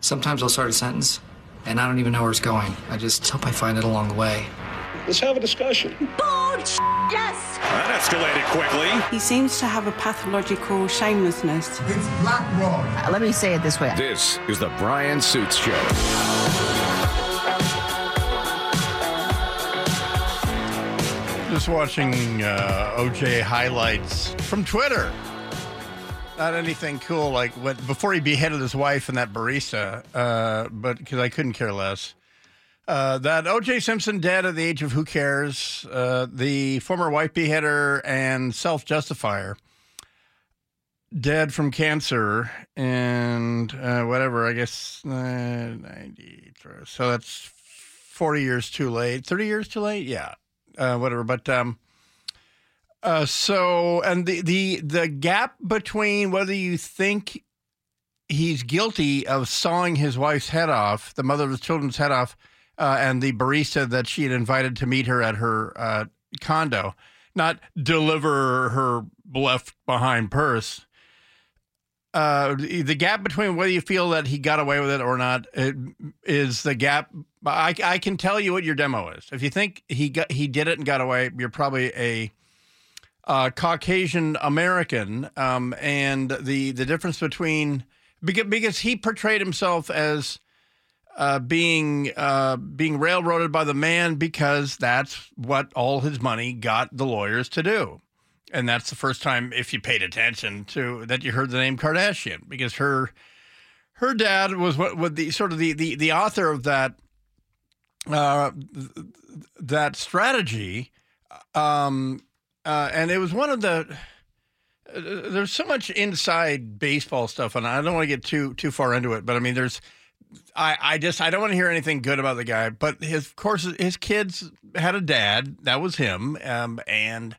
Sometimes I'll start a sentence, and I don't even know where it's going. I just hope I find it along the way. Let's have a discussion. Bullshit! Yes! That escalated quickly. He seems to have a pathological shamelessness. It's Black Roy. Let me say it this way. This is the Brian Suits Show. Just watching OJ highlights from Twitter. Not anything cool like before he beheaded his wife and that barista, but because I couldn't care less. That O.J. Simpson dead at the age of who cares, the former wife beheader and self-justifier dead from cancer and whatever, I guess 90. So that's 40 years too late. 30 years too late? Yeah, whatever. But so and the gap between whether you think he's guilty of sawing his wife's head off, the mother of his children's head off, and the barista that she had invited to meet her at her condo, not deliver her left behind purse. The gap between whether you feel that he got away with it or not is the gap. I can tell you what your demo is. If you think he did it and got away, you're probably a Caucasian American, and the difference between because he portrayed himself as being railroaded by the man because that's what all his money got the lawyers to do. And that's the first time, if you paid attention to that, you heard the name Kardashian, because her dad was the author of that that strategy, and it was one of the. There's so much inside baseball stuff, and I don't want to get too far into it, but I mean, there's. I don't want to hear anything good about the guy, but of course his kids had a dad. That was him, and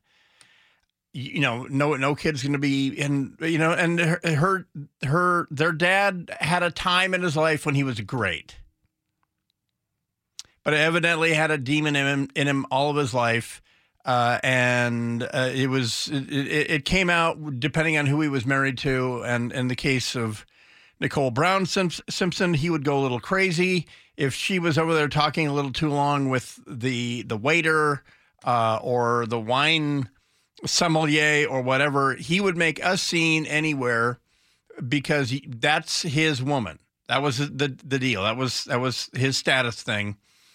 no kid's going to be in, and their dad had a time in his life when he was great, but evidently had a demon in him all of his life, and it came out depending on who he was married to, and in the case of Nicole Brown Simpson, he would go a little crazy. If she was over there talking a little too long with the waiter or the wine sommelier or whatever, he would make a scene anywhere because that's his woman. That was the deal. That was his status thing.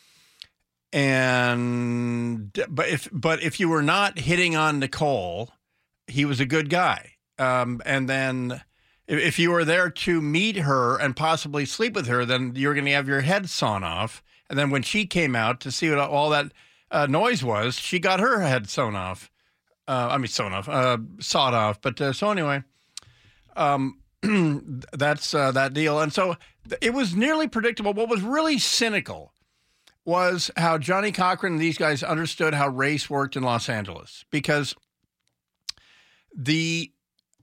And but if you were not hitting on Nicole, he was a good guy. And then if you were there to meet her and possibly sleep with her, then you're going to have your head sawn off. And then when she came out to see what all that noise was, she got her head sawed off. Sawed off. But so anyway, that's that deal. And so it was nearly predictable. What was really cynical was how Johnny Cochran and these guys understood how race worked in Los Angeles, because the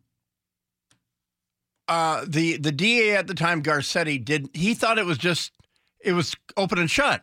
DA at the time, Garcetti, he thought it was open and shut.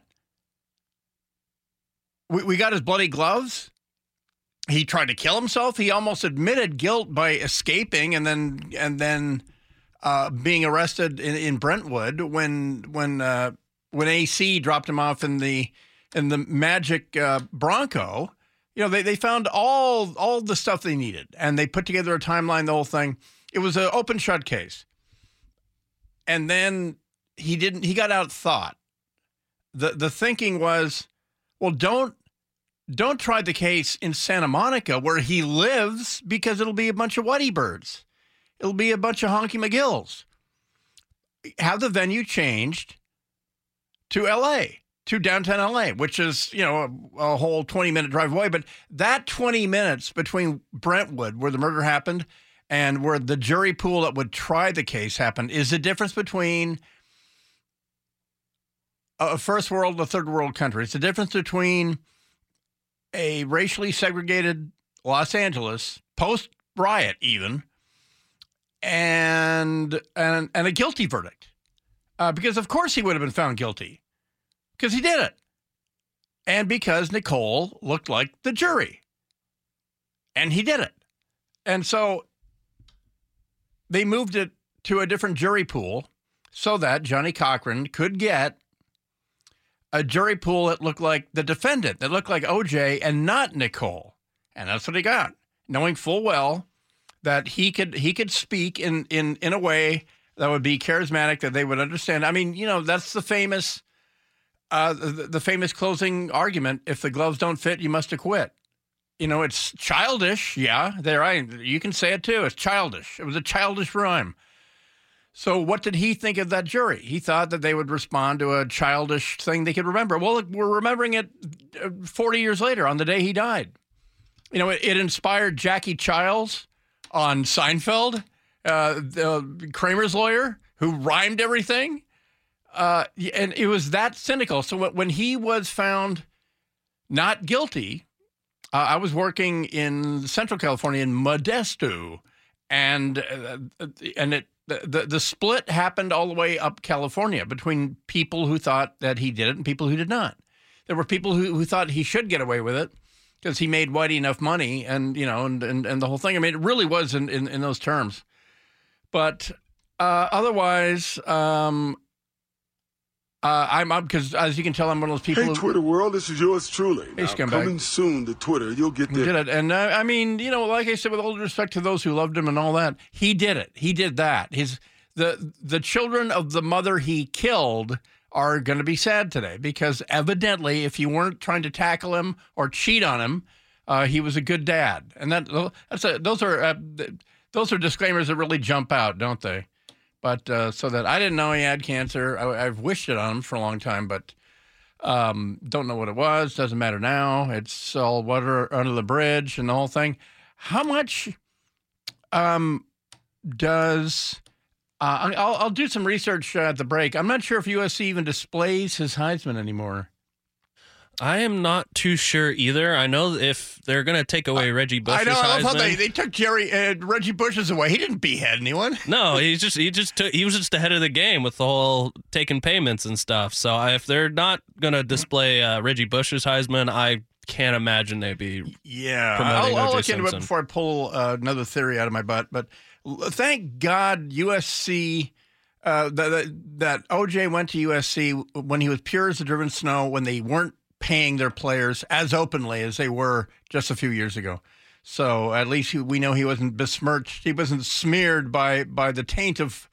We got his bloody gloves. He tried to kill himself. He almost admitted guilt by escaping and then being arrested in Brentwood when AC dropped him off in the Magic Bronco. They found all the stuff they needed, and they put together a timeline, the whole thing. It was an open shut case. And then he got outthought. The thinking was, well, don't try the case in Santa Monica where he lives, because it'll be a bunch of Whitey birds. It'll be a bunch of Honky McGills. Have the venue changed to LA, to downtown LA, which is, a whole 20-minute drive away. But that 20 minutes between Brentwood, where the murder happened, and where the jury pool that would try the case happened, is the difference between a first world and a third world country. It's the difference between a racially segregated Los Angeles, post-riot even, and a guilty verdict. Because, of course, he would have been found guilty. Because he did it. And because Nicole looked like the jury. And he did it. And so they moved it to a different jury pool so that Johnny Cochran could get a jury pool that looked like the defendant, that looked like OJ and not Nicole. And that's what he got, knowing full well that he could speak in a way that would be charismatic, that they would understand. I mean, that's the famous closing argument. If the gloves don't fit, you must acquit. It's childish. Yeah, you can say it too. It's childish. It was a childish rhyme. So what did he think of that jury? He thought that they would respond to a childish thing they could remember. Well, look, we're remembering it 40 years later on the day he died. It inspired Jackie Childs on Seinfeld, the Kramer's lawyer, who rhymed everything. And it was that cynical. So when he was found not guilty, I was working in Central California in Modesto, and the split happened all the way up California between people who thought that he did it and people who did not. There were people who thought he should get away with it because he made Whitey enough money, and the whole thing. I mean, it really was in those terms. But otherwise, I'm up because, as you can tell, I'm one of those people. Hey, Twitter world, this is yours truly. Hey, now, coming soon to Twitter, you'll get there. Did it, and I mean, like I said, with all due respect to those who loved him and all that, he did it. He did that. The children of the mother he killed are going to be sad today because evidently, if you weren't trying to tackle him or cheat on him, he was a good dad. And those are disclaimers that really jump out, don't they? But so that I didn't know he had cancer. I've wished it on him for a long time, but don't know what it was. Doesn't matter now. It's all water under the bridge and the whole thing. How much does I'll do some research at the break. I'm not sure if USC even displays his Heisman anymore. I am not too sure either. I know if they're going to take away Reggie Bush's Heisman. I love how they took Reggie Bush's away. He didn't behead anyone. No, he was just ahead of the game with the whole taking payments and stuff. So if they're not going to display Reggie Bush's Heisman, I can't imagine they'd be promoting I'll O.J. look Simpson. into it before I pull another theory out of my butt. But thank God USC that OJ went to USC when he was pure as the driven snow, when they weren't paying their players as openly as they were just a few years ago. So at least we know he wasn't besmirched. He wasn't smeared by the taint of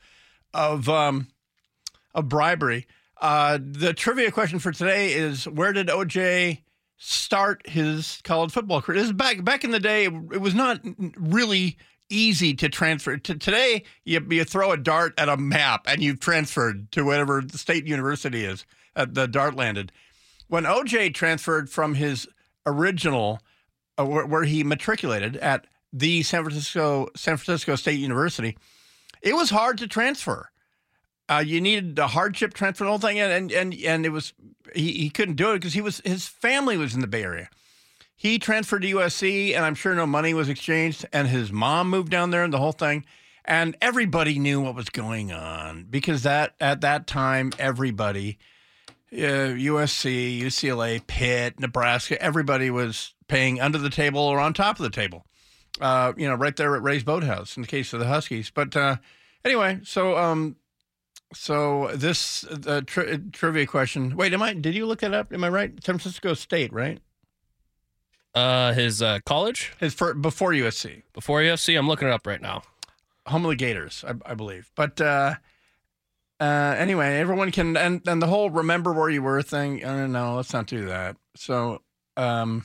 bribery. The trivia question for today is, where did OJ start his college football career? This is back in the day. It was not really easy to transfer. Today, you throw a dart at a map and you've transferred to whatever the state university is the dart landed. When OJ transferred from his original, where he matriculated at the San Francisco State University, it was hard to transfer. You needed a hardship transfer, the whole thing, and it was he couldn't do it because his family was in the Bay Area. He transferred to USC, and I'm sure no money was exchanged, and his mom moved down there and the whole thing, and everybody knew what was going on because at that time everybody. USC, UCLA, Pitt, Nebraska, everybody was paying under the table or on top of the table, right there at Ray's Boathouse in the case of the Huskies. But anyway, so this trivia question. Wait, did you look that up? Am I right? San Francisco State, right? His college? Before USC. Before USC, I'm looking it up right now. Home of the Gators, I believe. But anyway, everyone can, and the whole remember where you were thing. No, let's not do that. So, but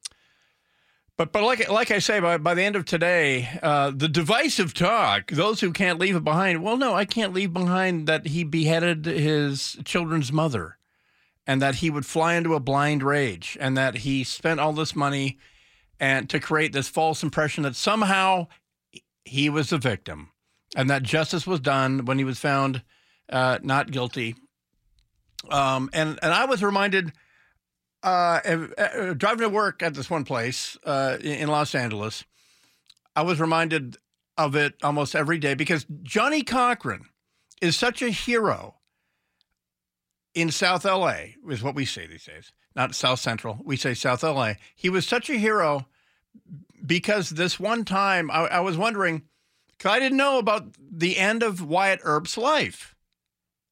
like I say, by the end of today, the divisive talk, those who can't leave it behind. Well, no, I can't leave behind that he beheaded his children's mother, and that he would fly into a blind rage, and that he spent all this money and to create this false impression that somehow he was the victim, and that justice was done when he was found not guilty. And I was reminded, driving to work at this one place in Los Angeles, I was reminded of it almost every day because Johnny Cochran is such a hero in South LA, is what we say these days, not South Central. We say South LA. He was such a hero because this one time I was wondering, because I didn't know about the end of Wyatt Earp's life.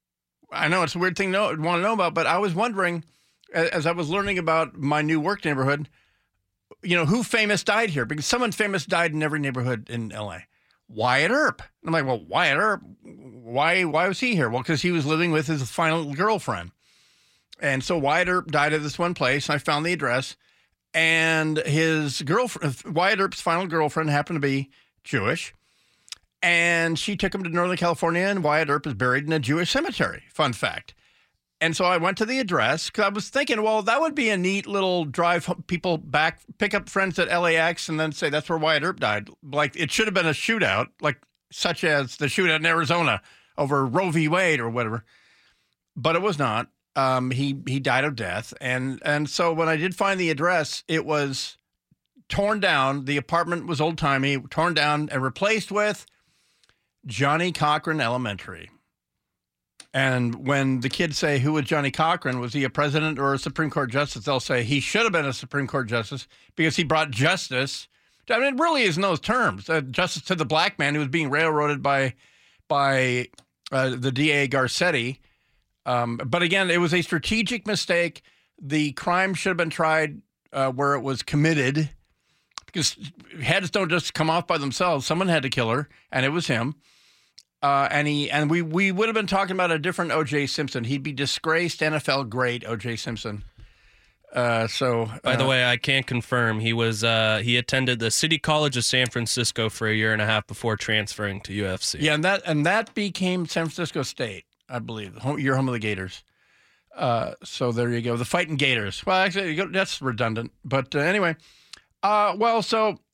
I know it's a weird thing to want to know about, but I was wondering, as I was learning about my new work neighborhood, who famous died here? Because someone famous died in every neighborhood in L.A. Wyatt Earp. I'm like, well, Wyatt Earp, why was he here? Well, because he was living with his final girlfriend. And so Wyatt Earp died at this one place, and I found the address. And his girlfriend, Wyatt Earp's final girlfriend, happened to be Jewish. And she took him to Northern California, and Wyatt Earp is buried in a Jewish cemetery. Fun fact. And so I went to the address because I was thinking, well, that would be a neat little drive people back, pick up friends at LAX, and then say that's where Wyatt Earp died. Like it should have been a shootout, like such as the shootout in Arizona over Roe v. Wade or whatever. But it was not. He died of death. And so when I did find the address, it was torn down. The apartment was old-timey, torn down and replaced with Johnny Cochran Elementary. And when the kids say, who was Johnny Cochran? Was he a president or a Supreme Court justice? They'll say he should have been a Supreme Court justice because he brought justice. I mean, it really is in those terms. Justice to the black man who was being railroaded by the DA Garcetti. But again, it was a strategic mistake. The crime should have been tried where it was committed because heads don't just come off by themselves. Someone had to kill her, and it was him. And we would have been talking about a different O.J. Simpson. He'd be disgraced NFL great O.J. Simpson. By the way, I can't confirm he he attended the City College of San Francisco for a year and a half before transferring to UFC. Yeah, and that became San Francisco State, I believe. Your home of the Gators. So there you go. The Fighting Gators. Well, actually, that's redundant. But anyway, let's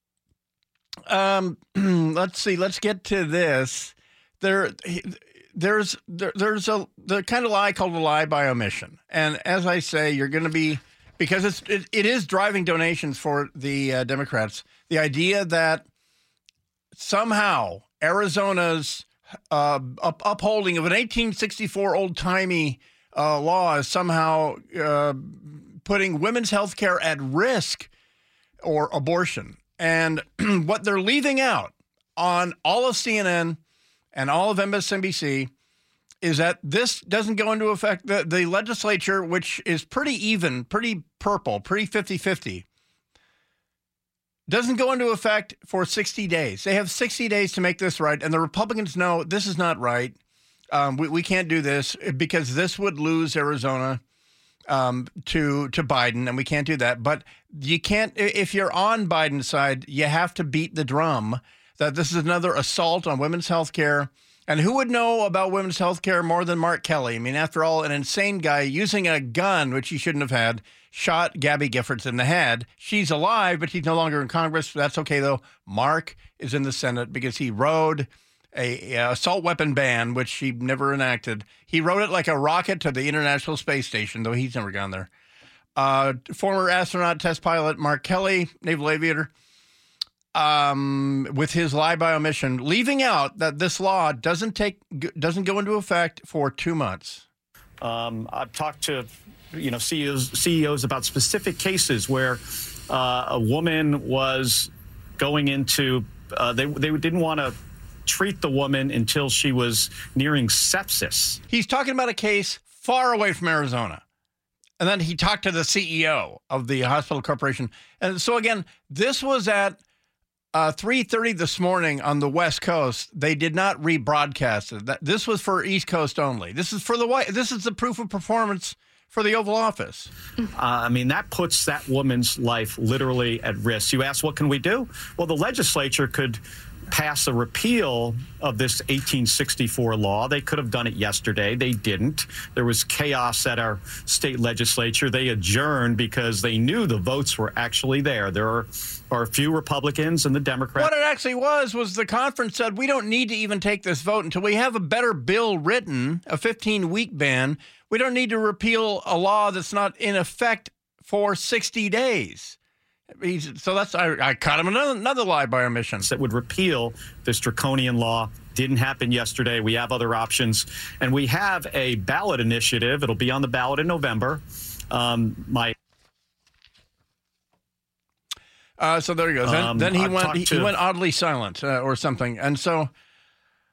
see. Let's get to this. There's the kind of lie called a lie by omission. And as I say, you're going to be, because it is driving donations for the Democrats, the idea that somehow Arizona's upholding of an 1864 old-timey law is somehow putting women's health care at risk or abortion. And what they're leaving out on all of CNN and all of MSNBC is that this doesn't go into effect. The legislature, which is pretty even, pretty purple, pretty 50-50, doesn't go into effect for 60 days. They have 60 days to make this right, and the Republicans know this is not right. We can't do this because this would lose Arizona to Biden, and we can't do that. But you can't, if you're on Biden's side, you have to beat the drum that this is another assault on women's health care. And who would know about women's health care more than Mark Kelly? I mean, after all, an insane guy using a gun, which he shouldn't have had, shot Gabby Giffords in the head. She's alive, but she's no longer in Congress. That's okay, though. Mark is in the Senate because he rode a assault weapon ban, which he never enacted. He rode it like a rocket to the International Space Station, though he's never gone there. Former astronaut test pilot Mark Kelly, naval aviator, with his lie by omission, leaving out that this law doesn't go into effect for 2 months. I've talked to CEOs about specific cases where a woman was going into they didn't want to treat the woman until she was nearing sepsis. He's talking about a case far away from Arizona. And then he talked to the CEO of the hospital corporation. And so again, this was at 3:30 this morning on the West Coast. They did not rebroadcast it. This was for East Coast only. This is for this is the proof of performance for the Oval Office. I mean, that puts that woman's life literally at risk. You ask, what can we do? Well, the legislature could pass a repeal of this 1864 law. They could have done it yesterday. They didn't. There was chaos at our state legislature. They adjourned because they knew the votes were actually there. There are a few Republicans and the Democrats. What it actually was the conference said, we don't need to even take this vote until we have a better bill written, a 15-week ban. We don't need to repeal a law that's not in effect for 60 days. So that's I caught him another lie by omission. That would repeal this draconian law. Didn't happen yesterday. We have other options. And we have a ballot initiative. It'll be on the ballot in November. So there he goes. Then he went oddly silent or something. And so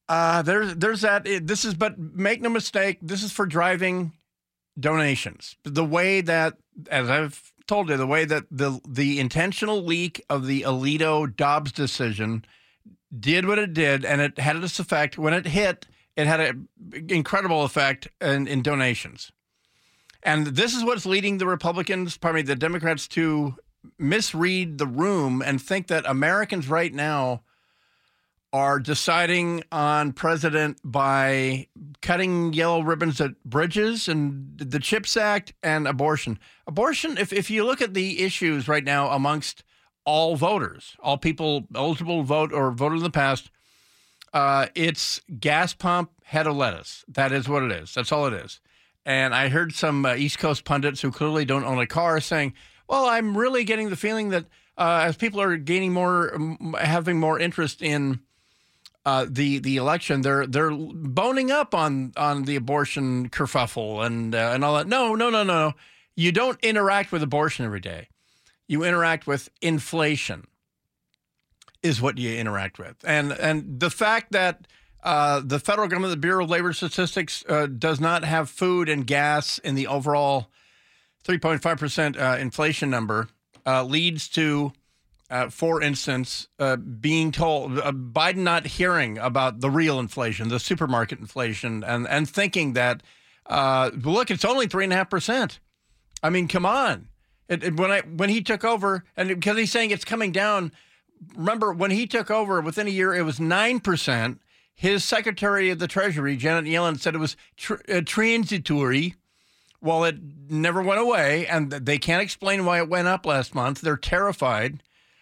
There's that. This is, but make no mistake, this is for driving donations. The way that, as I've told you, the way that the intentional leak of the Alito Dobbs decision did what it did, and it had this effect. When it hit, it had an incredible effect in donations. And this is what's leading the Democrats to misread the room and think that Americans right now are deciding on president by cutting yellow ribbons at bridges and the CHIPS Act and abortion. Abortion, if you look at the issues right now amongst all voters, all people eligible to vote or voted in the past, it's gas pump, head of lettuce. That is what it is. That's all it is. And I heard some East Coast pundits who clearly don't own a car saying, well, I'm really getting the feeling that as people are gaining having more interest in the election, they're boning up on the abortion kerfuffle and all that. No. You don't interact with abortion every day. You interact with inflation is what you interact with. And the fact that the federal government, the Bureau of Labor Statistics, does not have food and gas in the overall 3.5% inflation number leads to, for instance, being told, Biden not hearing about the real inflation, the supermarket inflation, and thinking that, look, it's only 3.5%. I mean, come on. When he took over, and because he's saying it's coming down, remember, when he took over, within a year, it was 9%. His Secretary of the Treasury, Janet Yellen, said it was transitory. Well, it never went away, and they can't explain why it went up last month. They're terrified.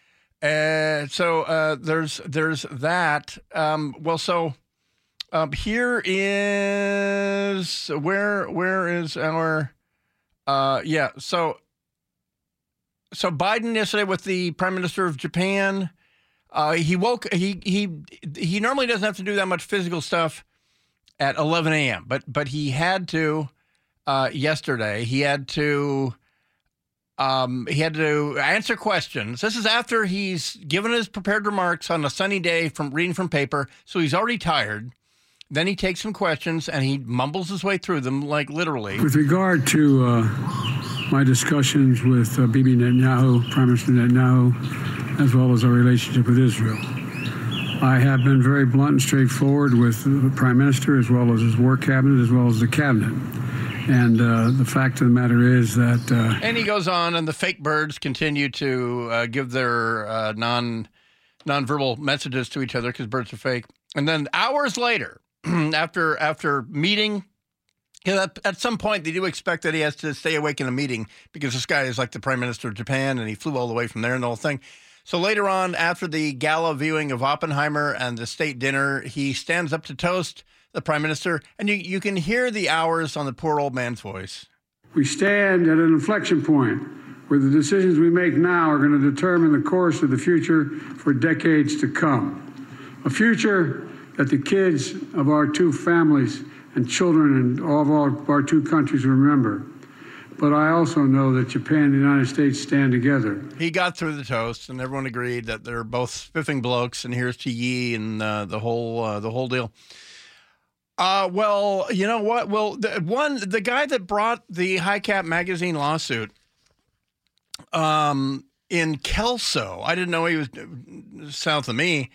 So there's that. Here is where is our So Biden yesterday with the Prime Minister of Japan. He normally doesn't have to do that much physical stuff at 11 a.m. But he had to yesterday. He had to answer questions. This is after he's given his prepared remarks on a sunny day from reading from paper, so he's already tired. Then he takes some questions and he mumbles his way through them, like literally. With regard to my discussions with Bibi Netanyahu, Prime Minister Netanyahu, as well as our relationship with Israel, I have been very blunt and straightforward with the Prime Minister, as well as his work cabinet, as well as the cabinet. And the fact of the matter is that... and he goes on, and the fake birds continue to give their nonverbal messages to each other because birds are fake. And then hours later, after meeting, at some point they do expect that he has to stay awake in a meeting because this guy is like the Prime Minister of Japan, and he flew all the way from there and the whole thing. So later on, after the gala viewing of Oppenheimer and the state dinner, he stands up to toast the Prime Minister, and you can hear the hours on the poor old man's voice. We stand at an inflection point where the decisions we make now are going to determine the course of the future for decades to come. A future that the kids of our two families and children and all of our two countries remember. But I also know that Japan and the United States stand together. He got through the toast, and everyone agreed that they're both spiffing blokes, and here's to ye and the whole deal. Well, you know what? Well, the guy that brought the High Cap magazine lawsuit in Kelso, I didn't know he was south of me.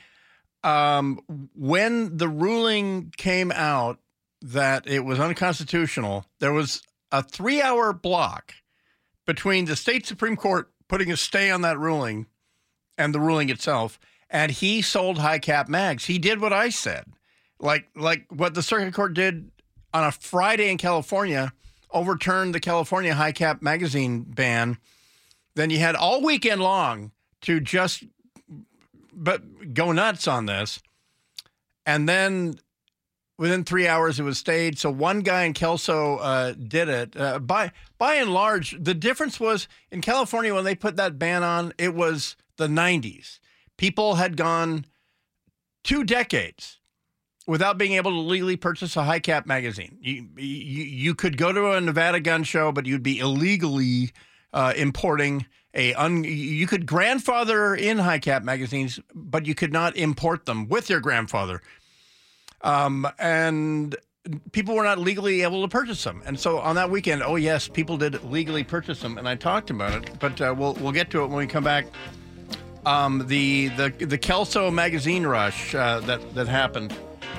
When the ruling came out that it was unconstitutional, there was a 3-hour block between the state Supreme Court putting a stay on that ruling and the ruling itself, and he sold High Cap mags. He did what I said. Like what the circuit court did on a Friday in California, overturned the California High Cap magazine ban. Then you had all weekend long to just go nuts on this. And then within 3 hours, it was stayed. So one guy in Kelso did it. By and large, the difference was in California when they put that ban on, it was the 90s. People had gone 2 decades without being able to legally purchase a High Cap magazine. You could go to a Nevada gun show, but you'd be illegally importing you could grandfather in High Cap magazines, but you could not import them with your grandfather. And people were not legally able to purchase them. And so on that weekend, oh yes, people did legally purchase them, and I talked about it. But we'll get to it when we come back. The Kelso magazine rush that happened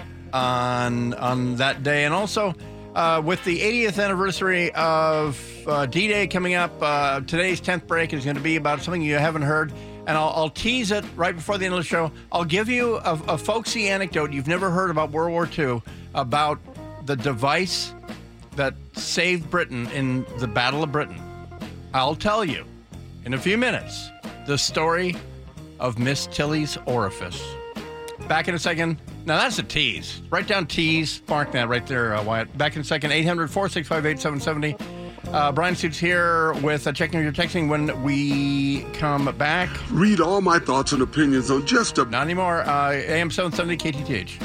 on that day, and also with the 80th anniversary of D-Day coming up, today's 10th break is going to be about something you haven't heard. And I'll tease it right before the end of the show. I'll give you a folksy anecdote you've never heard about World War II, about the device that saved Britain in the Battle of Britain. I'll tell you in a few minutes the story of Miss Tilly's orifice. Back in a second. Now that's a tease. Write down tease. Mark that right there, Wyatt. Back in a second. 800-465-8770. Brian Suits here with checking your texting when we come back. Read all my thoughts and opinions on just a... Not anymore. AM 770 KTTH.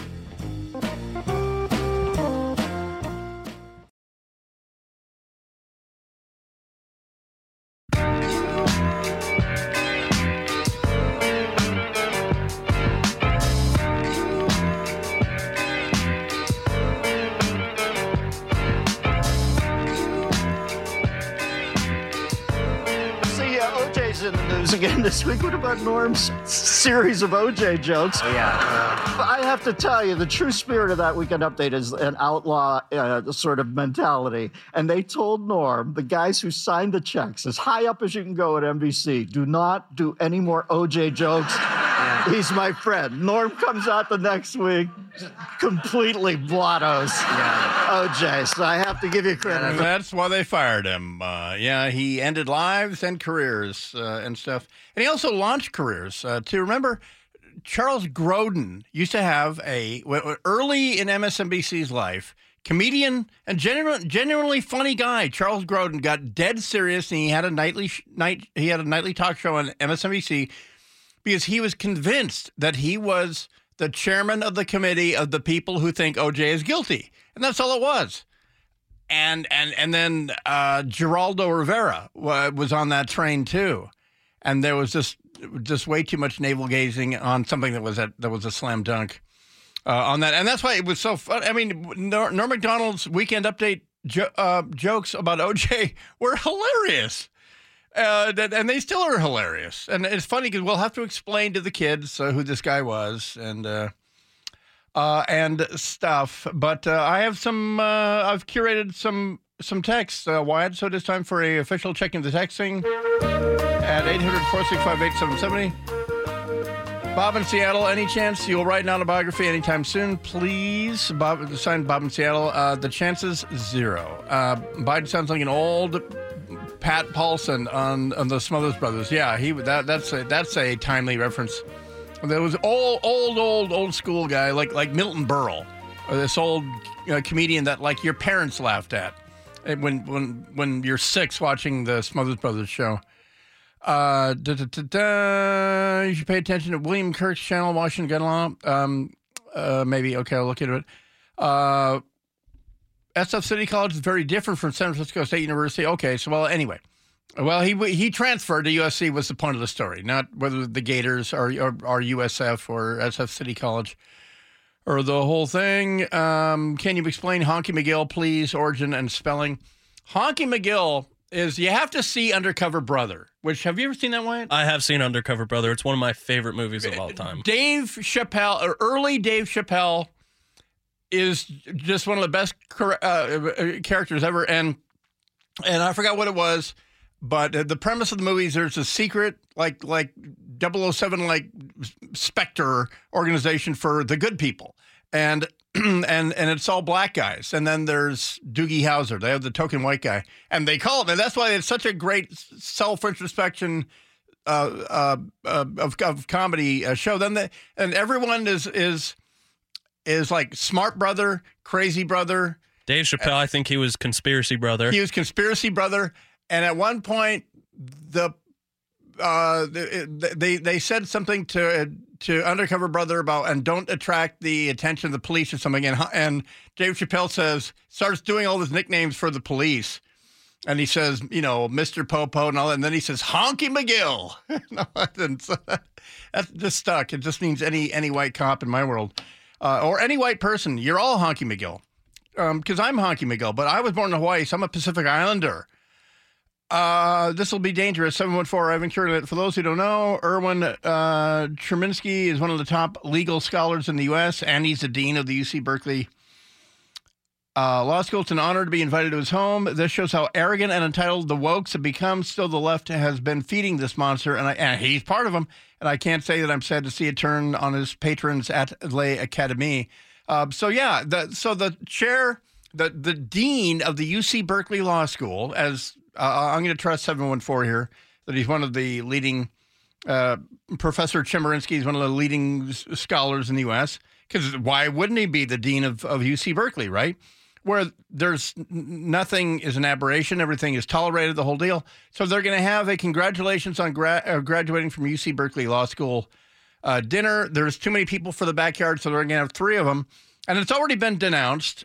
Again this week. What about Norm's series of OJ jokes? I have to tell you, the true spirit of that Weekend Update is an outlaw sort of mentality. And they told Norm, the guys who signed the checks, as high up as you can go at NBC, do not do any more OJ jokes. He's my friend. Norm comes out the next week, completely blottos OJ. So I have to give you credit. That's why they fired him. He ended lives and careers and stuff. And he also launched careers. To remember, Charles Grodin used to have early in MSNBC's life, comedian and genuinely funny guy. Charles Grodin got dead serious, and he had a nightly talk show on MSNBC. Because he was convinced that he was the chairman of the committee of the people who think OJ is guilty. And that's all it was. And then Geraldo Rivera was on that train too. And there was just way too much navel gazing on something that was a slam dunk on that. And that's why it was so fun. I mean, Norm Macdonald's Weekend Update jokes about OJ were hilarious. And they still are hilarious. And it's funny because we'll have to explain to the kids who this guy was and stuff. But I have I've curated some texts, Wyatt. So it is time for a official checking the texting at 800-465-8770. Bob in Seattle, any chance you'll write an autobiography anytime soon? Please, Bob, signed Bob in Seattle. The chances, 0. Biden sounds like an old Pat Paulson on the Smothers Brothers. Yeah, that's a timely reference. There was old school guy like Milton Berle, or this old comedian that like your parents laughed at when you're 6 watching the Smothers Brothers show. You should pay attention to William Kirk's channel, Washington Gun Law. Maybe. Okay, I'll look into it. SF City College is very different from San Francisco State University. Okay, so anyway. Well, he transferred to USC was the point of the story, not whether the Gators are USF or SF City College or the whole thing. Can you explain Honky McGill, please, origin and spelling? Honky McGill is, you have to see Undercover Brother, which, have you ever seen that, Wyatt? I have seen Undercover Brother. It's one of my favorite movies of all time. Dave Chappelle, or early Dave Chappelle, is just one of the best characters ever. And I forgot what it was, but the premise of the movie is there's a secret, like 007, like Spectre organization for the good people. And it's all black guys. And then there's Doogie Howser. They have the token white guy. And they call him, and that's why it's such a great self-introspection of comedy show. Then and everyone is like smart brother, crazy brother. Dave Chappelle, I think he was conspiracy brother. He was conspiracy brother. And at one point, they said something to Undercover Brother about, and don't attract the attention of the police or something. And Dave Chappelle starts doing all his nicknames for the police. And he says, Mr. Popo and all that. And then he says, Honky McGill. No, that just stuck. It just means any white cop in my world. or any white person, you're all Honky McGill. Because I'm Honky McGill, but I was born in Hawaii, so I'm a Pacific Islander. This will be dangerous. 714, Ivan Curlin. For those who don't know, Erwin Cherminsky is one of the top legal scholars in the U.S., and he's the dean of the UC Berkeley Law School. It's an honor to be invited to his home. This shows how arrogant and entitled the wokes have become. Still, the left has been feeding this monster, and he's part of them. And I can't say that I'm sad to see it turn on his patrons at Les Académies. The chair, the dean of the UC Berkeley Law School, as I'm going to trust 714 here, that he's one of the leading, Professor Chemerinsky is one of the leading scholars in the U.S., because why wouldn't he be the dean of UC Berkeley, right? Where there's nothing is an aberration, everything is tolerated, the whole deal. So they're going to have a congratulations on graduating from UC Berkeley Law School dinner. There's too many people for the backyard, so they're going to have 3 of them. And it's already been denounced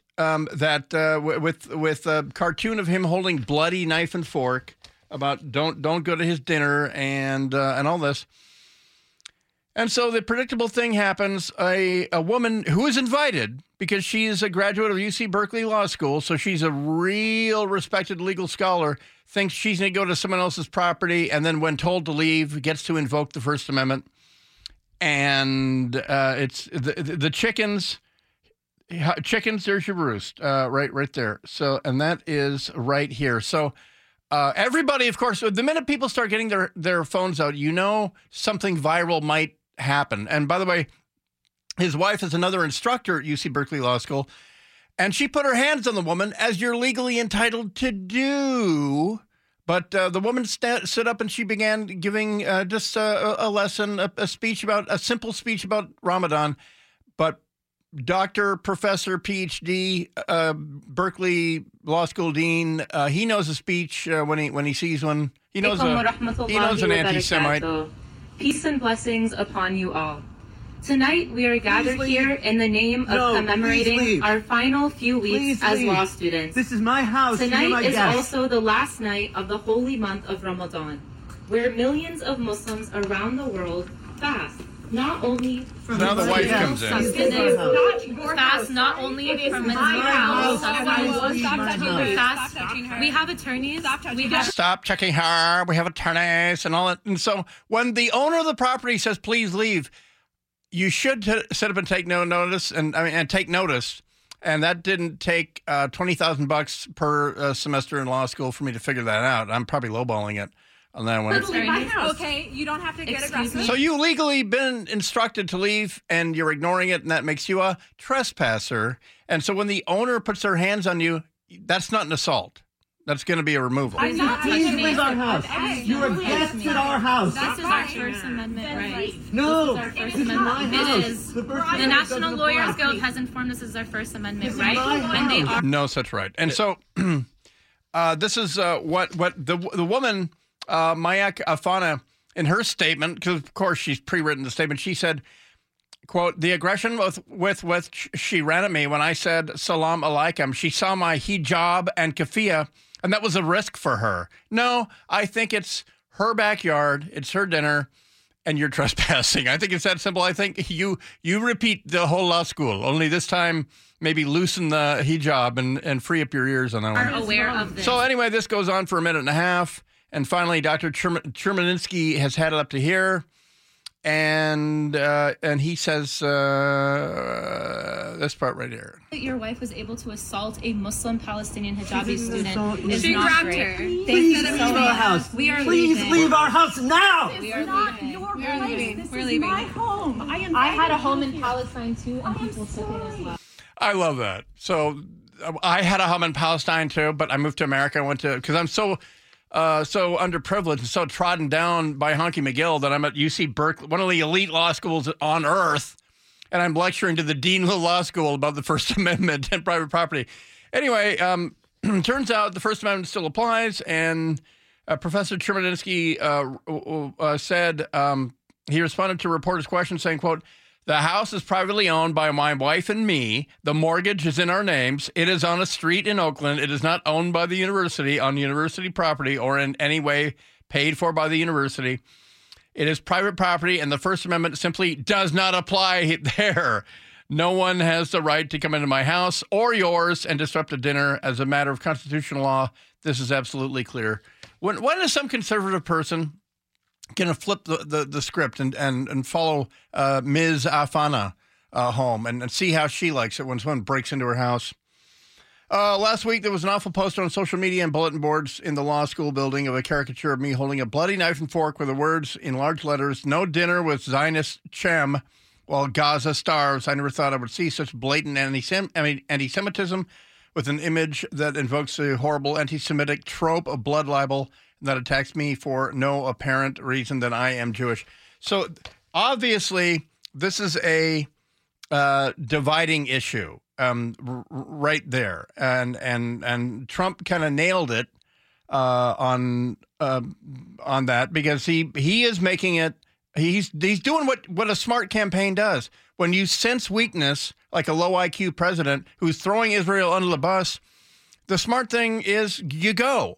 with a cartoon of him holding bloody knife and fork about don't go to his dinner and all this. And so the predictable thing happens. A woman who is invited because she is a graduate of UC Berkeley Law School, so she's a real respected legal scholar, thinks she's going to go to someone else's property, and then when told to leave, gets to invoke the First Amendment. And it's the chickens. Chickens, there's your roost, right there. So, and that is right here. So everybody, of course, the minute people start getting their phones out, something viral might happen. And by the way, his wife is another instructor at UC Berkeley Law School, and she put her hands on the woman, as you're legally entitled to do. But the woman stood up and she began giving just a lesson, a simple speech about Ramadan. But Dr., Professor, PhD, Berkeley Law School Dean, he knows a speech when he sees one. He knows an anti-Semite. Peace and blessings upon you all. Tonight we are gathered here in the name of commemorating our final few weeks as law students. This is my house. Tonight is also the last night of the holy month of Ramadan, where millions of Muslims around the world fast. Not only from now the wife comes in. Fast not only from we have attorneys. Stop checking her. We have attorneys and all that. And so when the owner of the property says, please leave, you should sit up and take notice. And take notice. And that didn't take $20,000 per semester in law school for me to figure that out. I'm probably lowballing it on that one. Okay, you don't have to get aggressive. So you legally been instructed to leave and you're ignoring it, and that makes you a trespasser. And so when the owner puts their hands on you, that's not an assault. That's going to be a removal. Please leave our house. You are guests at our house. This is our First Amendment right. No, this is my house. It is. The National Lawyers Guild has informed us this is our First Amendment right, and they are no such right. And so this is what the woman. Mayak Afana, in her statement, because of course she's pre-written the statement, she said, quote, the aggression with which she ran at me when I said salam alaikum, she saw my hijab and keffiyeh, and that was a risk for her. No, I think it's her backyard, it's her dinner, and you're trespassing. I think it's that simple. I think you repeat the whole law school, only this time maybe loosen the hijab and free up your ears on that one. Are aware of this. So anyway, this goes on for a minute and a half. And finally, Dr. Cherminsky has had it up to here, and he says this part right here. Your wife was able to assault a Muslim Palestinian hijabi student. She grabbed her. Please leave our house. We are Please leaving. leave our house now. We are leaving. We're leaving. This is my home. I had a home in Palestine too, and people took it as well. I love that. So I had a home in Palestine too, but I moved to America. I went to because I'm so underprivileged and so trodden down by Honky McGill that I'm at UC Berkeley, one of the elite law schools on earth, and I'm lecturing to the dean of the law school about the First Amendment and private property. Anyway, turns out the First Amendment still applies, and Professor Cherminsky said he responded to a reporter's question saying, quote, the house is privately owned by my wife and me. The mortgage is in our names. It is on a street in Oakland. It is not owned by the university on university property or in any way paid for by the university. It is private property, and the First Amendment simply does not apply there. No one has the right to come into my house or yours and disrupt a dinner. As a matter of constitutional law, this is absolutely clear. When is some conservative person going to flip the script and follow Ms. Afana home and see how she likes it when someone breaks into her house? Last week, there was an awful post on social media and bulletin boards in the law school building of a caricature of me holding a bloody knife and fork with the words in large letters, "No dinner with Zionist Shem while Gaza starves." I never thought I would see such blatant anti-Semitism with an image that invokes the horrible anti-Semitic trope of blood libel that attacks me for no apparent reason that I am Jewish. So obviously, this is a dividing issue. Right there, and Trump kind of nailed it on that, because he is making it. He's doing what a smart campaign does. When you sense weakness, like a low IQ president who's throwing Israel under the bus, the smart thing is you go.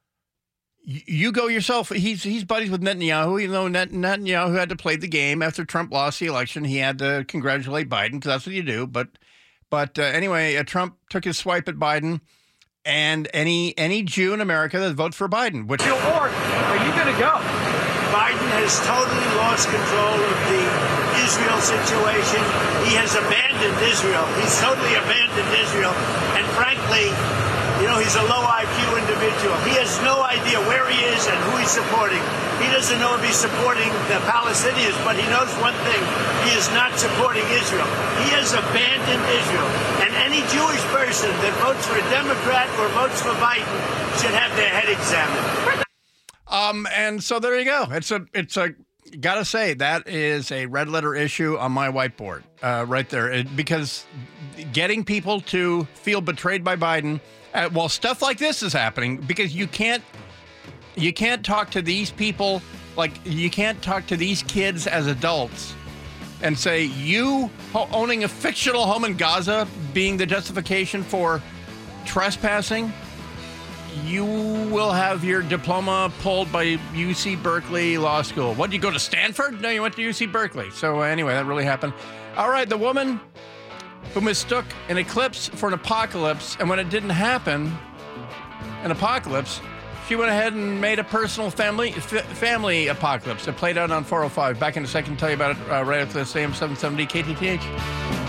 You go yourself. He's buddies with Netanyahu. Even though Netanyahu had to play the game after Trump lost the election, he had to congratulate Biden, because that's what you do. But anyway, Trump took his swipe at Biden, and any Jew in America that votes for Biden. Which Your order. Are you going to go? Biden has totally lost control of the Israel situation. He has abandoned Israel. He's totally abandoned Israel. And frankly, he's a low IQ individual. He has no idea where he is and who he's supporting. He doesn't know if he's supporting the Palestinians, but he knows one thing. He is not supporting Israel. He has abandoned Israel. And any Jewish person that votes for a Democrat or votes for Biden should have their head examined. And so there you go. It's a gotta say, that is a red letter issue on my whiteboard right there. Because getting people to feel betrayed by Biden while stuff like this is happening, because you can't talk to these people, like you can't talk to these kids as adults and say, you owning a fictional home in Gaza being the justification for trespassing, you will have your diploma pulled by UC Berkeley Law School. What, did you go to Stanford? No, you went to UC Berkeley. So anyway, that really happened. All right, the woman who mistook an eclipse for an apocalypse, and when it didn't happen, an apocalypse, she went ahead and made a personal family apocalypse. It played out on 405. Back in a second, tell you about it right after this AM 770 KTTH.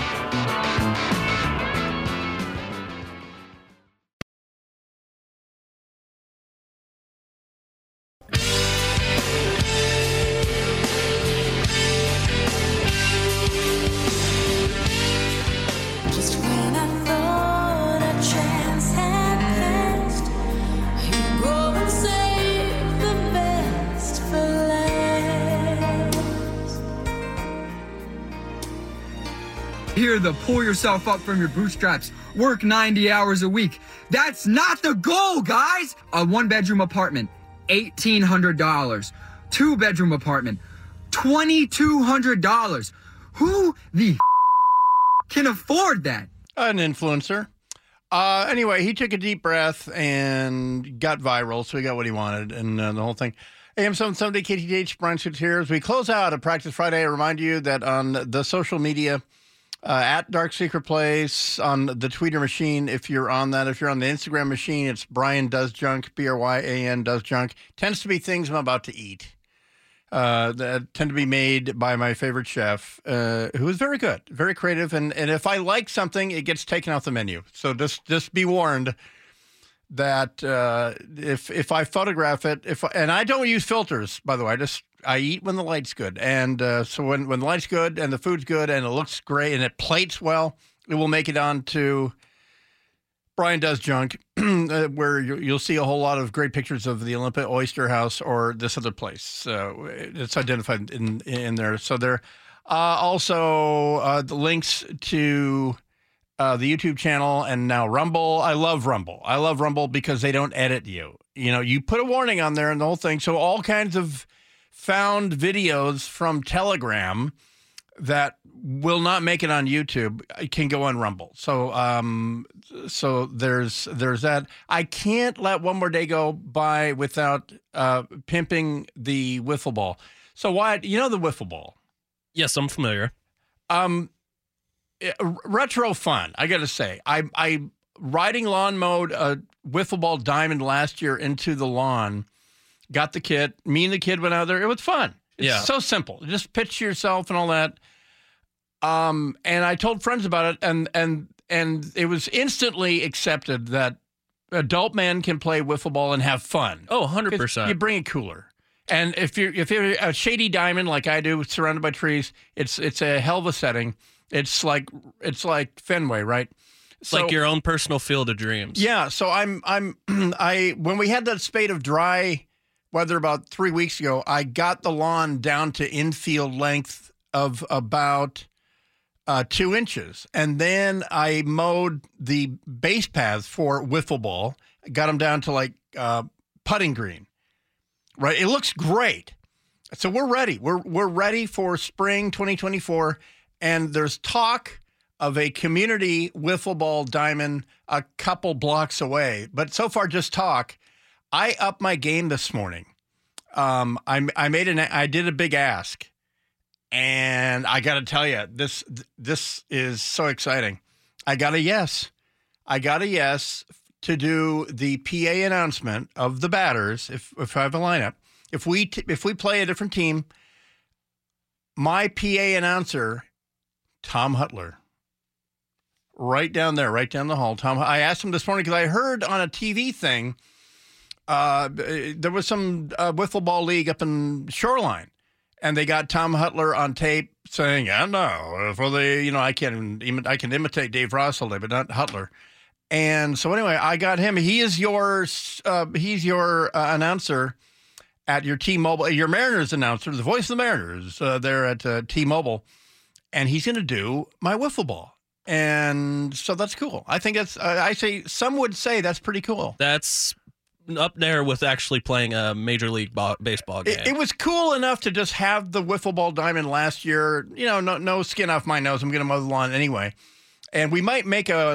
Hear the pull yourself up from your bootstraps, work 90 hours a week. That's not the goal, guys! A one-bedroom apartment, $1,800. Two-bedroom apartment, $2,200. Who the can afford that? An influencer. Anyway, he took a deep breath and got viral, so he got what he wanted, and the whole thing. AM 770 KTTH, Brian Suits here. As we close out a Practice Friday, I remind you that on the social media, at Dark Secret Place, on the Twitter machine, if you're on that. If you're on the Instagram machine, it's Brian Does Junk, Bryan Does Junk. Tends to be things I'm about to eat that tend to be made by my favorite chef, who is very good, very creative. And if I like something, it gets taken off the menu. So just be warned that if I photograph it, and I don't use filters, by the way, I eat when the light's good. And so when the light's good and the food's good and it looks great and it plates well, it will make it on to Brian Does Junk, where you'll see a whole lot of great pictures of the Olympia Oyster House or this other place. So it's identified in there. So there also the links to the YouTube channel and now Rumble. I love Rumble because they don't edit you. You put a warning on there and the whole thing. So all kinds of found videos from Telegram that will not make it on YouTube can go on Rumble. So so there's that. I can't let one more day go by without pimping the wiffle ball. So Wyatt, the wiffle ball? Yes, I'm familiar. retro fun, I got to say. I riding lawn mowed a wiffle ball diamond last year into the lawn, got the kit. Me and the kid went out there. It was fun. It's so simple. Just pitch yourself and all that. And I told friends about it, and it was instantly accepted that adult men can play wiffle ball and have fun. Oh, 100%. You bring a cooler. And if you're a shady diamond like I do, surrounded by trees, it's a hell of a setting. It's like Fenway, right? It's like your own personal field of dreams. Yeah. So when we had that spate of dry weather about 3 weeks ago, I got the lawn down to infield length of about 2 inches. And then I mowed the base paths for wiffle ball, got them down to like putting green. Right. It looks great. So we're ready. We're ready for spring 2024. And there's talk of a community wiffle ball diamond a couple blocks away. But so far, just talk. I upped my game this morning. I did a big ask. And I got to tell you, this is so exciting. I got a yes. To do the PA announcement of the batters, if I have a lineup, if we play a different team, my PA announcer, Tom Hutler, right down the hall. Tom, I asked him this morning because I heard on a TV thing there was some wiffle ball league up in Shoreline, and they got Tom Hutler on tape saying, "And now for the I can imitate Dave Ross all day, but not Hutler." And so anyway, I got him. He's your announcer at your T-Mobile, your Mariners announcer, the voice of the Mariners there at T-Mobile. And he's going to do my wiffle ball. And so that's cool. I think that's, some would say that's pretty cool. That's up there with actually playing a Major League Baseball game. It was cool enough to just have the wiffle ball diamond last year. No skin off my nose. I'm going to mow the lawn anyway. And we might make a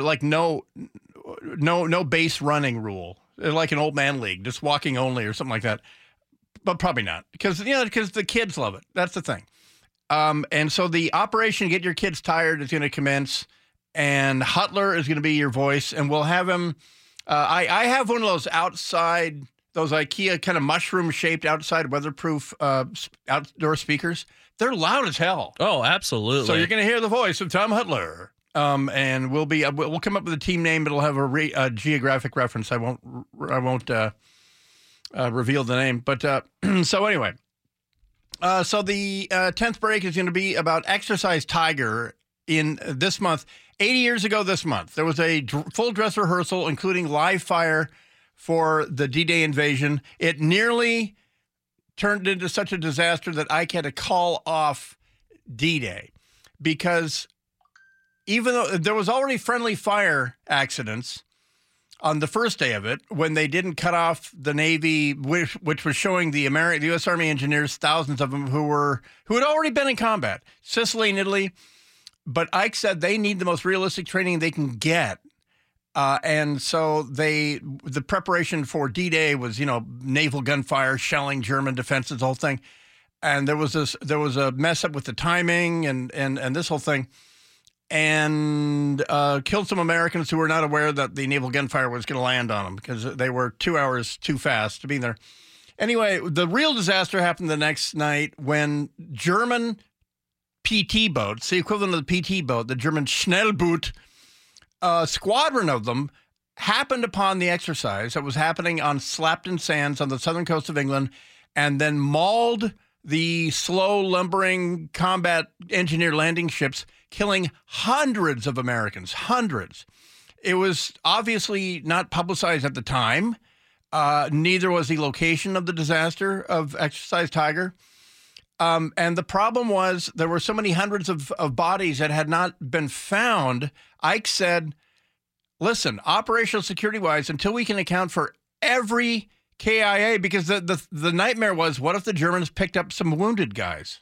no base running rule, like an old man league, just walking only or something like that. But probably not, because the kids love it. That's the thing. And so the operation Get Your Kids Tired is going to commence, and Hutler is going to be your voice, and we'll have him. I have one of those outside, those IKEA kind of mushroom shaped outside weatherproof outdoor speakers. They're loud as hell. Oh, absolutely. So you're going to hear the voice of Tom Hutler. And we'll come up with a team name. It'll have a geographic reference. I won't reveal the name. But so anyway, so the 10th break is going to be about Exercise Tiger in this month. 80 years ago this month, there was a full dress rehearsal, including live fire for the D-Day invasion. It nearly turned into such a disaster that I had to call off D-Day because even though there was already friendly fire accidents on the first day of it, when they didn't cut off the Navy, which was showing the U.S. Army engineers, thousands of them who had already been in combat, Sicily and Italy. But Ike said they need the most realistic training they can get. And so the preparation for D-Day was, naval gunfire, shelling German defenses, the whole thing. And there was a mess up with the timing and this whole thing. And killed some Americans who were not aware that the naval gunfire was going to land on them because they were 2 hours too fast to be there. Anyway, the real disaster happened the next night when German PT boats, the equivalent of the PT boat, the German Schnellboot, squadron of them happened upon the exercise that was happening on Slapton Sands on the southern coast of England and then mauled the slow lumbering combat engineer landing ships, killing hundreds of Americans, hundreds. It was obviously not publicized at the time. Neither was the location of the disaster of Exercise Tiger. And the problem was there were so many hundreds of bodies that had not been found. Ike said, listen, operational security-wise, until we can account for every KIA, because the nightmare was, what if the Germans picked up some wounded guys?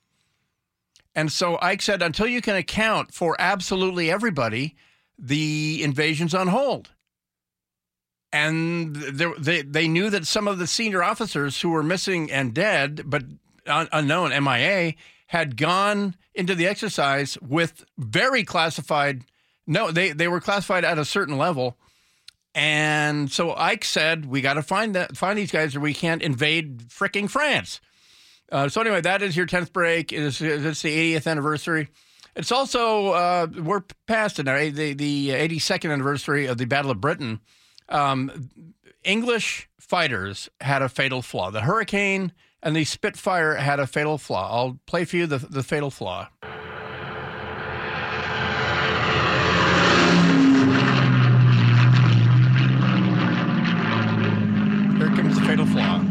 And so Ike said, until you can account for absolutely everybody, the invasion's on hold. And they knew that some of the senior officers who were missing and dead, but unknown, MIA, had gone into the exercise with very classified. No, they were classified at a certain level. And so Ike said, we got to find these guys or we can't invade fricking France. So anyway, that is your 10th break. It's the 80th anniversary. It's also, we're past it now, the 82nd anniversary of the Battle of Britain. English fighters had a fatal flaw. The Hurricane and the Spitfire had a fatal flaw. I'll play for you the fatal flaw. Here comes the fatal flaw.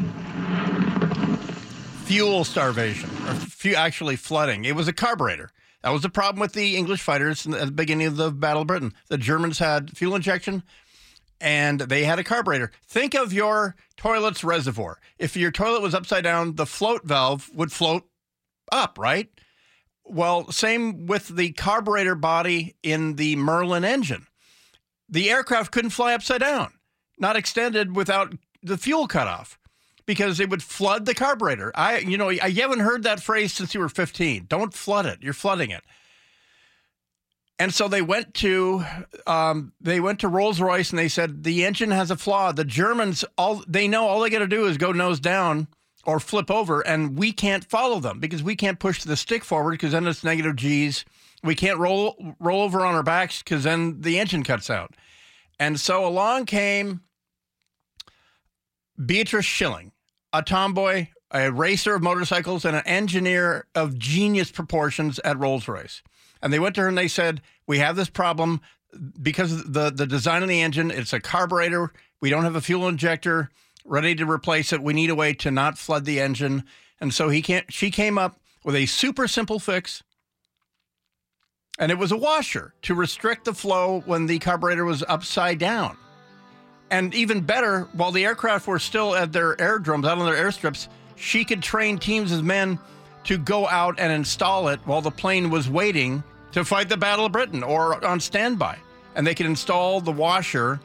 Fuel starvation, or actually flooding. It was a carburetor. That was the problem with the English fighters at the beginning of the Battle of Britain. The Germans had fuel injection, and they had a carburetor. Think of your toilet's reservoir. If your toilet was upside down, the float valve would float up, right? Well, same with the carburetor body in the Merlin engine. The aircraft couldn't fly upside down, not extended without the fuel cut off, because it would flood the carburetor. You haven't heard that phrase since you were 15. Don't flood it. You're flooding it. And so they went to Rolls-Royce and they said, the engine has a flaw. The Germans, all they got to do is go nose down or flip over, and we can't follow them because we can't push the stick forward because then it's negative G's. We can't roll over on our backs because then the engine cuts out. And so along came Beatrice Schilling, a tomboy, a racer of motorcycles, and an engineer of genius proportions at Rolls-Royce. And they went to her and they said, we have this problem because of the design of the engine. It's a carburetor. We don't have a fuel injector ready to replace it. We need a way to not flood the engine. And so she came up with a super simple fix. And it was a washer to restrict the flow when the carburetor was upside down. And even better, while the aircraft were still at their aerodromes, out on their airstrips, she could train teams of men to go out and install it while the plane was waiting to fight the Battle of Britain or on standby. And they could install the washer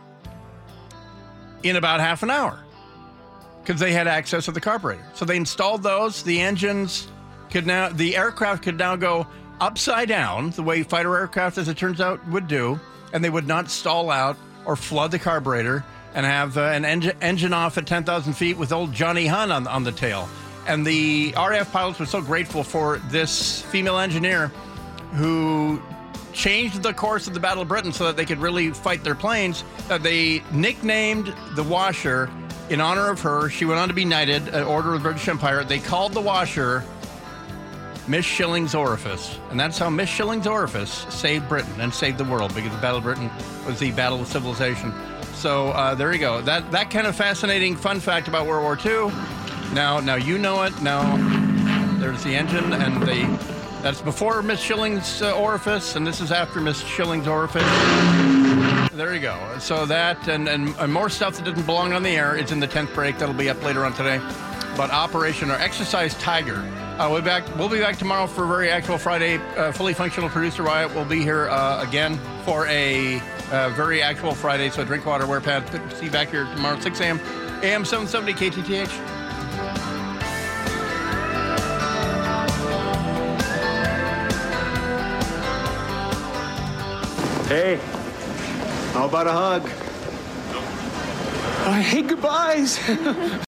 in about half an hour because they had access to the carburetor. So they installed those. The aircraft could now go upside down, the way fighter aircraft, as it turns out, would do, and they would not stall out or flood the carburetor and have an engine off at 10,000 feet with old Johnny Hunn on the tail. And the RAF pilots were so grateful for this female engineer who changed the course of the Battle of Britain so that they could really fight their planes, that they nicknamed the washer in honor of her. She went on to be knighted, an Order of the British Empire. They called the washer Miss Schilling's Orifice. And that's how Miss Schilling's Orifice saved Britain and saved the world, because the Battle of Britain was the battle of civilization. So there you go. That kind of fascinating fun fact about World War II. Now you know it. Now there's the engine, and that's before Miss Schilling's Orifice, and this is after Miss Schilling's Orifice. There you go. So that and more stuff that didn't belong on the air is in the 10th break. That'll be up later on today. But Operation or Exercise Tiger. We'll be back tomorrow for Very Actual Friday. Fully functional producer Wyatt will be here again for a Very Actual Friday. So drink water, wear pads. See you back here tomorrow at 6 a.m. AM 770 KTTH. Hey, how about a hug? I hate goodbyes.